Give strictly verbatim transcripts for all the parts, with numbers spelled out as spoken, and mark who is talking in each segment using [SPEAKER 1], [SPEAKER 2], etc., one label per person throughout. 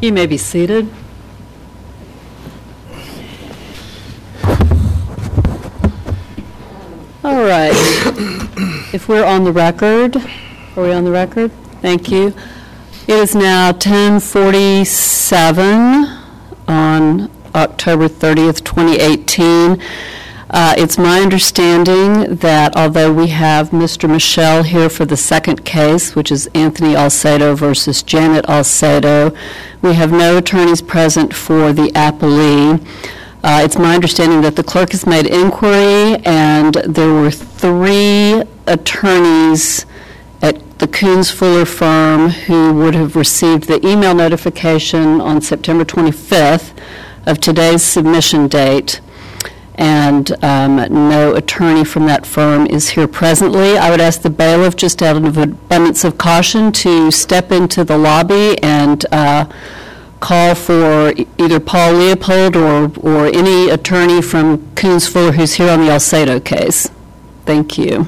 [SPEAKER 1] You may be seated. All right. If we're on the record, are we on the record? Thank you. It is now ten forty-seven on October thirtieth, twenty eighteen. Uh, it's my understanding that although we have Mister Michel here for the second case, which is Anthony Alcedo versus Janet Alcedo, we have no attorneys present for the appellee. Uh, it's my understanding that the clerk has made inquiry, and there were three attorneys at the Coons Fuller firm who would have received the email notification on September twenty-fifth of today's submission date. And um, no attorney from that firm is here presently. I would ask the bailiff, just out of abundance of caution, to step into the lobby and uh, call for either Paul Leopold or, or any attorney from Coons Fuller who's here on the Alcedo case. Thank you.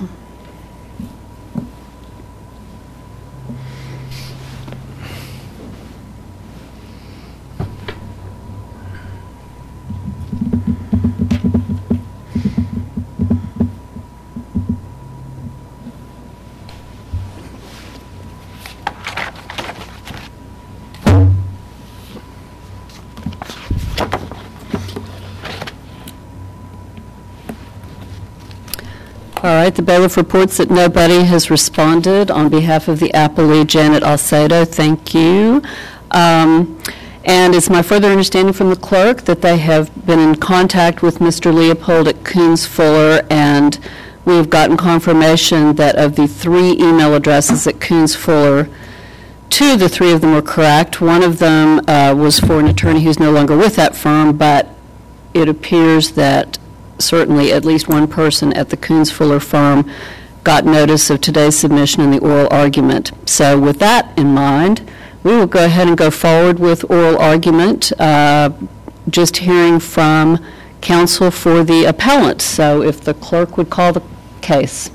[SPEAKER 1] All right, the bailiff reports that nobody has responded on behalf of the appellee, Janet Alcedo. Thank you. Um, and it's my further understanding from the clerk that they have been in contact with Mister Leopold at Coons Fuller, and we've gotten confirmation that of the three email addresses at Coons Fuller, two of the three of them were correct. One of them uh, was for an attorney who's no longer with that firm, but it appears that certainly at least one person at the Coons Fuller firm got notice of today's submission and the oral argument. So with that in mind, we will go ahead and go forward with oral argument, uh, just hearing from counsel for the appellant. So if the clerk would call the case.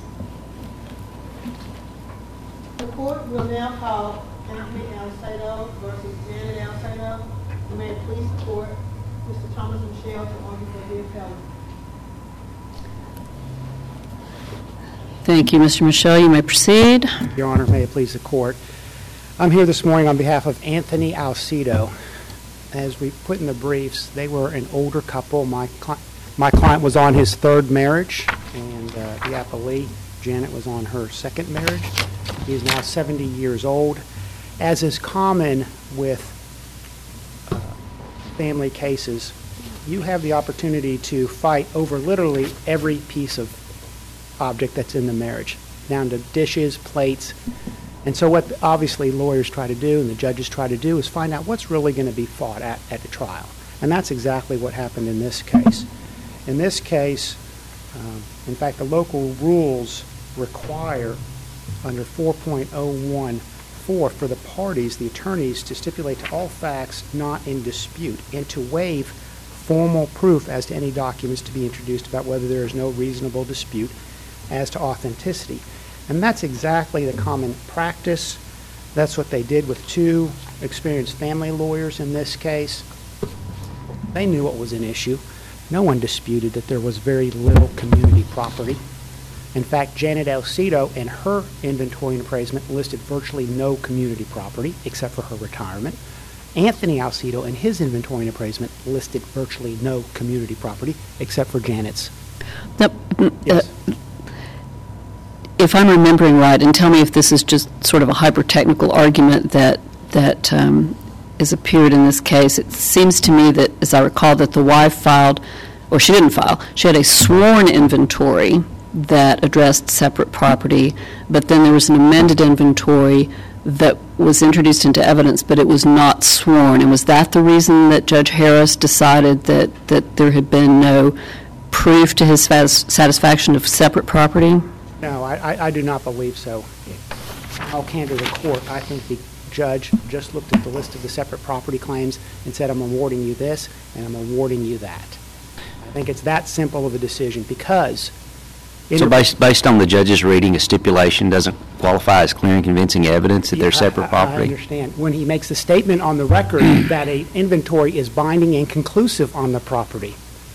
[SPEAKER 2] The court will now call Anthony Alcedo versus Janet Alcedo. May it please the court, Mister Thomas Michel to argue for the appellant.
[SPEAKER 1] Thank you, Mister Michel. You may proceed.
[SPEAKER 3] Your Honor, may it please the court. I'm here this morning on behalf of Anthony Alcedo. As we put in the briefs, they were an older couple. My, cli my client was on his third marriage, and uh, the appellee, Janet, was on her second marriage. He is now seventy years old. As is common with uh, family cases, you have the opportunity to fight over literally every piece of object that's in the marriage, down to dishes, plates. And so what obviously lawyers try to do and the judges try to do is find out what's really going to be fought at at the trial. And that's exactly what happened in this case. In this case, um, in fact, the local rules require under four point oh one four for the parties, the attorneys, to stipulate to all facts not in dispute and to waive formal proof as to any documents to be introduced about whether there is no reasonable dispute as to authenticity. And that's exactly the common practice. That's what they did with two experienced family lawyers in this case. They knew what was an issue. No one disputed that there was very little community property. In fact, Janet Alcedo in her inventory and appraisement listed virtually no community property except for her retirement. Anthony Alcedo in his inventory and appraisement listed virtually no community property except for Janet's.
[SPEAKER 1] Now,
[SPEAKER 3] Yes.
[SPEAKER 1] uh, if I'm remembering right, and tell me if this is just sort of a hyper-technical argument that that um, is appeared in this case, it seems to me that, as I recall, that the wife filed, or she didn't file, she had a sworn inventory that addressed separate property, but then there was an amended inventory that was introduced into evidence, but it was not sworn. And was that the reason that Judge Harris decided that, that there had been no proof to his satisfaction of separate property?
[SPEAKER 3] No, I, I, I do not believe so. I'll candor the court. I think the judge just looked at the list of the separate property claims and said, I'm awarding you this and I'm awarding you that. I think it's that simple of a decision because
[SPEAKER 4] So based, based on the judge's reading, a stipulation doesn't qualify as clear and convincing evidence that they're separate
[SPEAKER 3] I- I-
[SPEAKER 4] property?
[SPEAKER 3] I understand. When he makes the statement on the record that a inventory is binding and conclusive on the property.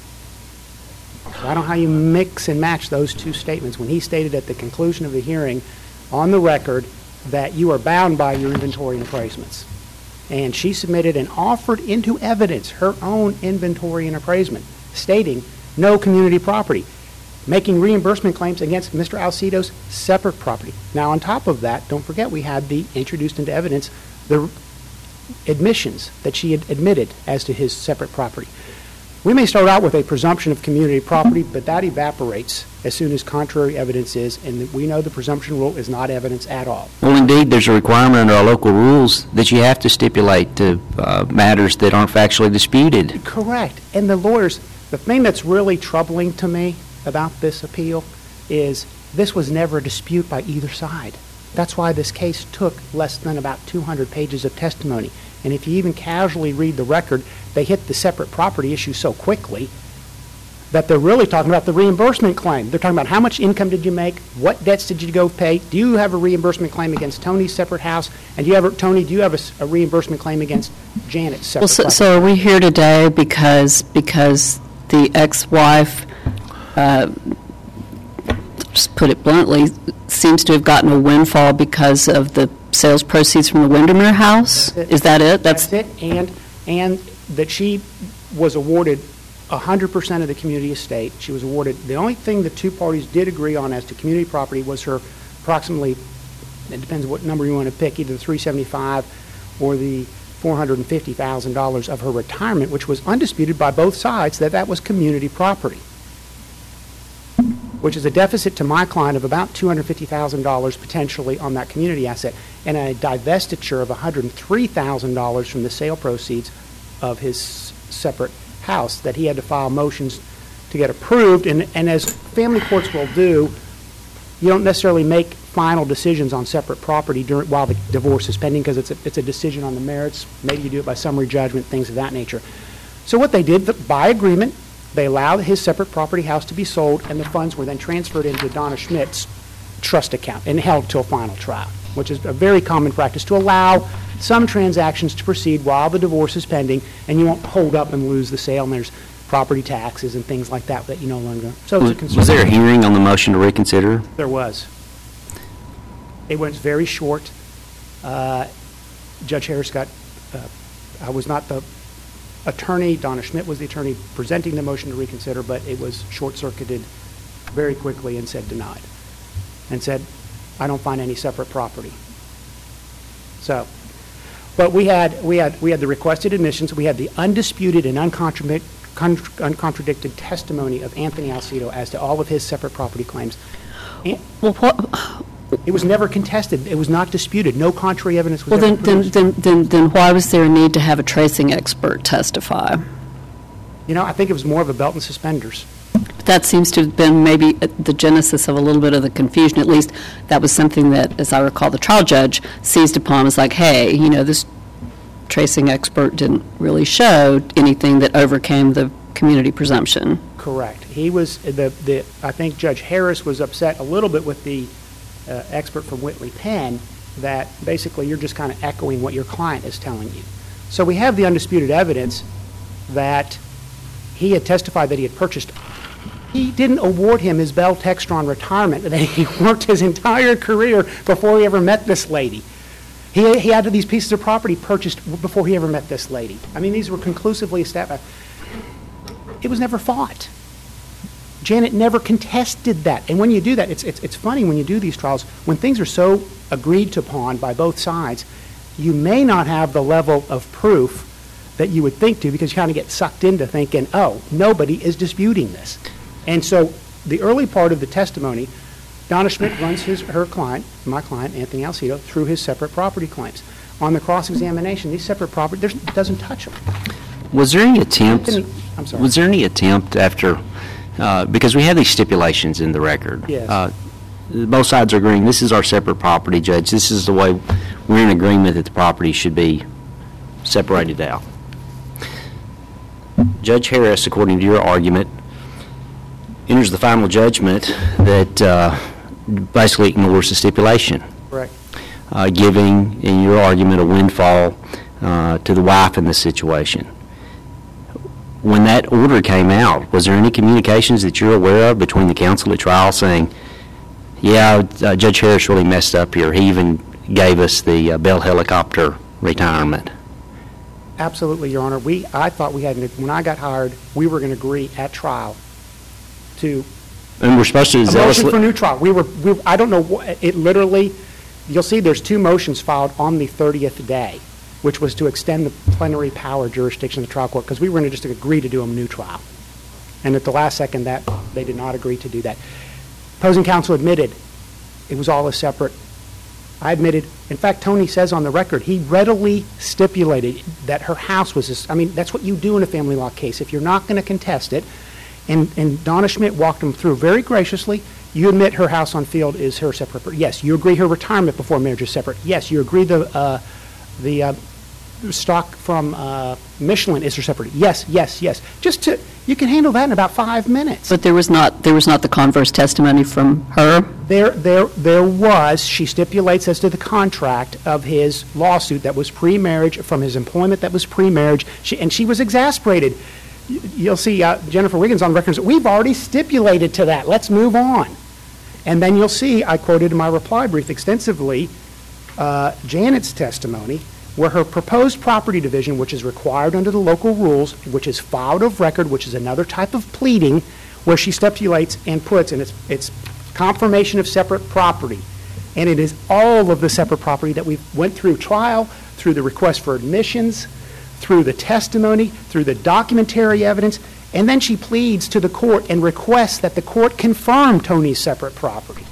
[SPEAKER 3] So I don't know how you mix and match those two statements. When he stated at the conclusion of the hearing on the record that you are bound by your inventory and appraisements. And she submitted and offered into evidence her own inventory and appraisement, stating no community property, making reimbursement claims against Mister Alcido's separate property. Now, on top of that, don't forget we had the introduced into evidence the admissions that she had admitted as to his separate property. We may start out with a presumption of community property, but that evaporates as soon as contrary evidence is, and we know the presumption rule is not evidence at all.
[SPEAKER 4] Well, indeed, there's a requirement under our local rules that you have to stipulate to uh, matters that aren't factually disputed.
[SPEAKER 3] Correct. And the lawyers, the thing that's really troubling to me about this appeal is this was never a dispute by either side. That's why this case took less than about two hundred pages of testimony. And if you even casually read the record, they hit the separate property issue so quickly that they're really talking about the reimbursement claim. They're talking about how much income did you make, what debts did you go pay, do you have a reimbursement claim against Tony's separate house, and do you have a, Tony, do you have a, s- a reimbursement claim against Janet's separate
[SPEAKER 1] Well, so,
[SPEAKER 3] property?
[SPEAKER 1] so are we here today because, because the ex-wife, uh, just put it bluntly, seems to have gotten a windfall because of the sales proceeds from the Windermere house?
[SPEAKER 3] That's it.
[SPEAKER 1] Is that it?
[SPEAKER 3] That's it, and, and that she was awarded one hundred percent of the community estate. She was awarded, the only thing the two parties did agree on as to community property was her approximately, it depends what number you want to pick, either the three seventy-five or the four hundred fifty thousand dollars of her retirement, which was undisputed by both sides that that was community property, which is a deficit to my client of about two hundred fifty thousand dollars potentially on that community asset, and a divestiture of one hundred three thousand dollars from the sale proceeds of his separate house that he had to file motions to get approved. And, and as family courts will do, you don't necessarily make final decisions on separate property during, while the divorce is pending, because it's a, it's a decision on the merits. Maybe you do it by summary judgment, things of that nature. So what they did, by agreement, they allowed his separate property house to be sold, and the funds were then transferred into Donna Schmidt's trust account and held till final trial, which is a very common practice to allow some transactions to proceed while the divorce is pending, and you won't hold up and lose the sale, and there's property taxes and things like that that you no longer. So it's a
[SPEAKER 4] Was,
[SPEAKER 3] concern.
[SPEAKER 4] was there a hearing on the motion to reconsider?
[SPEAKER 3] There was. It was very short. Uh, Judge Harris got, uh, I was not the attorney, Donna Schmidt was the attorney presenting the motion to reconsider, but it was short-circuited very quickly and said denied, and said, I don't find any separate property. So, but we had, we had, we had the requested admissions, we had the undisputed and uncontradic- con- uncontradicted testimony of Anthony Alcido as to all of his separate property claims. And
[SPEAKER 1] Well, what,
[SPEAKER 3] it was never contested. It was not disputed. No contrary evidence was
[SPEAKER 1] well,
[SPEAKER 3] ever
[SPEAKER 1] then, then,
[SPEAKER 3] produced.
[SPEAKER 1] then, then, then why was there a need to have a tracing expert testify?
[SPEAKER 3] You know, I think it was more of a belt and suspenders.
[SPEAKER 1] That seems to have been maybe the genesis of a little bit of the confusion. At least that was something that, as I recall, the trial judge seized upon as like, hey, you know, this tracing expert didn't really show anything that overcame the community presumption.
[SPEAKER 3] Correct. He was, the, the, I think Judge Harris was upset a little bit with the uh, expert from Whitley Penn that basically you're just kind of echoing what your client is telling you. So we have the undisputed evidence that he had testified that he had purchased. He didn't award him his Bell Textron retirement, that he worked his entire career before he ever met this lady. He, he had these pieces of property purchased before he ever met this lady. I mean, these were conclusively established. It was never fought. Janet never contested that. And when you do that, it's, it's, it's funny when you do these trials, when things are so agreed upon by both sides, you may not have the level of proof that you would think to, because you kind of get sucked into thinking, oh, nobody is disputing this. And so the early part of the testimony, Donna Schmidt runs his, her client, my client, Anthony Alcido, through his separate property claims. On the cross-examination, these separate property, there's, it doesn't touch them.
[SPEAKER 4] Was there any attempt?
[SPEAKER 3] Anthony- I'm sorry.
[SPEAKER 4] Was there any attempt after, uh, because we have these stipulations in the record.
[SPEAKER 3] Yes.
[SPEAKER 4] Uh, both sides are agreeing, this is our separate property, Judge. This is the way, we're in agreement that the property should be separated out. Judge Harris, according to your argument, enters the final judgment that uh, basically ignores the stipulation,
[SPEAKER 3] Correct.
[SPEAKER 4] uh, giving, in your argument, a windfall uh, to the wife in this situation. When that order came out, was there any communications that you're aware of between the counsel at trial saying, yeah, uh, Judge Harris really messed up here. He even gave us the uh, Bell helicopter retirement?
[SPEAKER 3] Absolutely, Your Honor. We, I thought we had, when I got hired, we were going to agree at trial to
[SPEAKER 4] And we're supposed to
[SPEAKER 3] a motion
[SPEAKER 4] zealously...
[SPEAKER 3] for new trial. We were, we, I don't know, what it literally, you'll see there's two motions filed on the thirtieth day, which was to extend the plenary power jurisdiction of the trial court, because we were going to just agree to do a new trial. And at the last second, that they did not agree to do that. Opposing counsel admitted it was all a separate. I admitted, in fact, Tony says on the record, he readily stipulated that her house was, this, I mean, that's what you do in a family law case. If you're not going to contest it, and, and Donna Schmidt walked him through very graciously, you admit her house on field is her separate. Yes, you agree her retirement before marriage is separate. Yes, you agree the, uh, the uh, stock from uh, Michelin is her separate. Yes, yes, yes. Just to, you can handle that in about five minutes.
[SPEAKER 1] But there was not, there was not the converse testimony from her?
[SPEAKER 3] There, there, there was, she stipulates as to the contract of his lawsuit that was pre-marriage, from his employment that was pre-marriage, she, and she was exasperated. Y- You'll see uh, Jennifer Wiggins on the record, we've already stipulated to that, let's move on. And then you'll see, I quoted in my reply brief extensively, uh, Janet's testimony, where her proposed property division, which is required under the local rules, which is filed of record, which is another type of pleading, where she stipulates and puts, and it's, it's confirmation of separate property. And it is all of the separate property that we went through trial, through the request for admissions, through the testimony, through the documentary evidence, and then she pleads to the court and requests that the court confirm Tony's separate property.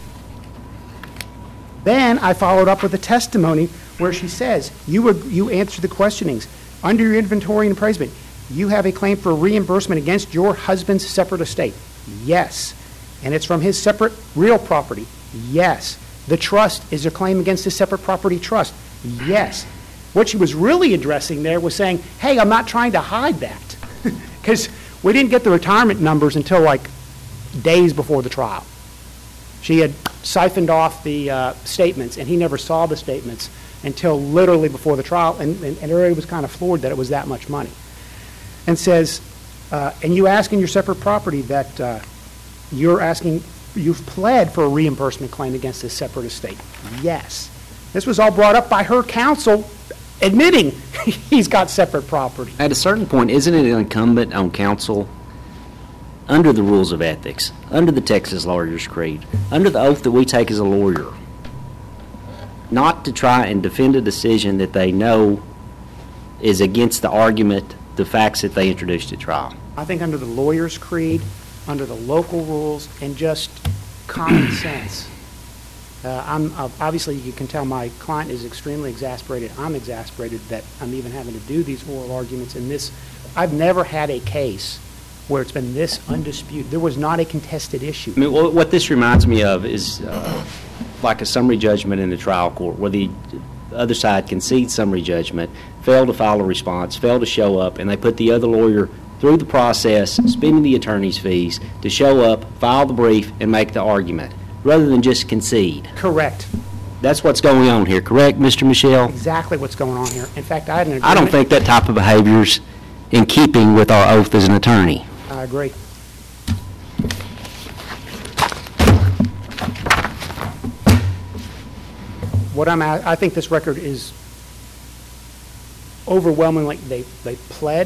[SPEAKER 3] Then I followed up with a testimony where she says, you, ag- you answer the questionings. Under your inventory and appraisement, you have a claim for reimbursement against your husband's separate estate. Yes. And it's from his separate real property. Yes. The trust is a claim against his separate property trust. Yes. What she was really addressing there was saying, hey, I'm not trying to hide that. Because we didn't get the retirement numbers until like days before the trial. She had siphoned off the uh, statements, and he never saw the statements until literally before the trial, and, and, and everybody was kind of floored that it was that much money. And says, uh, and you ask in your separate property that uh, you're asking, you've pled for a reimbursement claim against this separate estate. Yes. This was all brought up by her counsel admitting he's got separate property.
[SPEAKER 4] At a certain point, isn't it incumbent on counsel, under the rules of ethics, under the Texas Lawyers Creed, under the oath that we take as a lawyer, not to try and defend a decision that they know is against the argument, the facts that they introduced at trial?
[SPEAKER 3] I think under the lawyer's creed, under the local rules, and just common sense. Uh, I'm, uh, obviously, you can tell my client is extremely exasperated. I'm exasperated that I'm even having to do these oral arguments in this. I've never had a case where it's been this undisputed. There was not a contested issue.
[SPEAKER 4] I mean, what this reminds me of is uh, like a summary judgment in a trial court where the other side concedes summary judgment, fail to file a response, fail to show up, and they put the other lawyer through the process, spending the attorney's fees to show up, file the brief, and make the argument, rather than just concede.
[SPEAKER 3] Correct.
[SPEAKER 4] That's what's going on here, correct, Mister Michelle?
[SPEAKER 3] Exactly what's going on here. In fact, I had an agreement.
[SPEAKER 4] I don't think that type of behavior's in keeping with our oath as an attorney.
[SPEAKER 3] I agree. What I'm at, I think this record is overwhelmingly, they, they pled,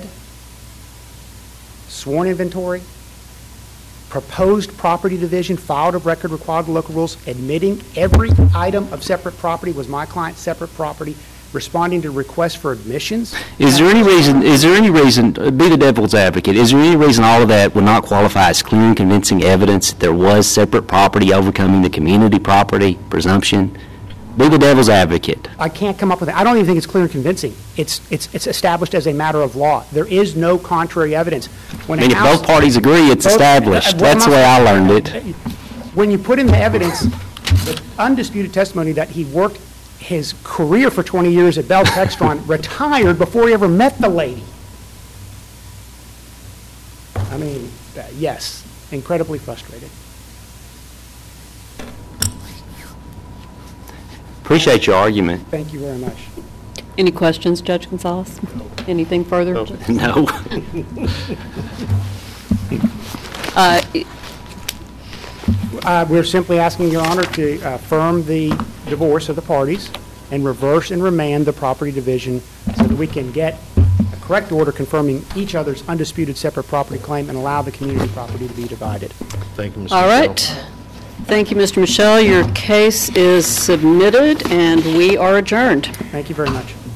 [SPEAKER 3] sworn inventory, proposed property division, filed of record required to local rules, admitting every item of separate property was my client's separate property, responding to requests for admissions.
[SPEAKER 4] Is there any reason, is there any reason, uh, be the devil's advocate, is there any reason all of that would not qualify as clear and convincing evidence that there was separate property overcoming the community property presumption? Be the devil's advocate.
[SPEAKER 3] I can't come up with it. I don't even think it's clear and convincing. It's, it's, it's established as a matter of law. There is no contrary evidence. When
[SPEAKER 4] I mean,
[SPEAKER 3] a
[SPEAKER 4] if
[SPEAKER 3] house-
[SPEAKER 4] both parties agree, it's
[SPEAKER 3] both-
[SPEAKER 4] established.
[SPEAKER 3] uh,
[SPEAKER 4] That's the way I learned it.
[SPEAKER 3] When you put in the evidence, the undisputed testimony that he worked his career for twenty years at Bell Textron, retired before he ever met the lady. I mean, uh, yes, incredibly frustrated.
[SPEAKER 4] Appreciate your argument.
[SPEAKER 3] Thank you very much.
[SPEAKER 1] Any questions, Judge Gonzalez? Anything further?
[SPEAKER 4] No.
[SPEAKER 1] Uh,
[SPEAKER 3] Uh, We're simply asking Your Honor to uh, affirm the divorce of the parties and reverse and remand the property division so that we can get a correct order confirming each other's undisputed separate property claim and allow the community property to be divided.
[SPEAKER 5] Thank you, Mister
[SPEAKER 1] All
[SPEAKER 5] Michelle.
[SPEAKER 1] right. Thank you, Mister Michelle. Your case is submitted, and we are adjourned.
[SPEAKER 3] Thank you very much.